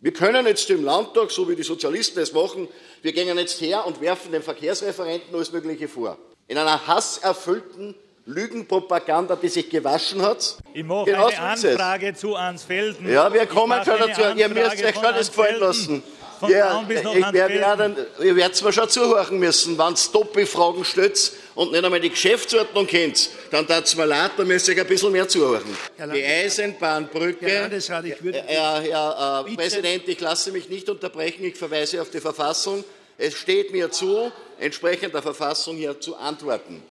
Wir können jetzt im Landtag, so wie die Sozialisten es machen, wir gehen jetzt her und werfen dem Verkehrsreferenten alles Mögliche vor. In einer hasserfüllten Lügenpropaganda, die sich gewaschen hat. Ich mache eine Anfrage zu Ansfelden. Ja, wir kommen schon dazu. Ihr müsst euch schon das gefallen lassen. Ja, ihr werdet mir schon zuhören müssen, wenn ihr Doppelfragen stellt und nicht einmal die Geschäftsordnung kennt, dann tut es mir leid, da müsst ihr euch ein bisschen mehr zuhören. Die Eisenbahnbrücke, Herr Präsident, ich lasse mich nicht unterbrechen, ich verweise auf die Verfassung. Es steht mir zu, entsprechend der Verfassung hier zu antworten.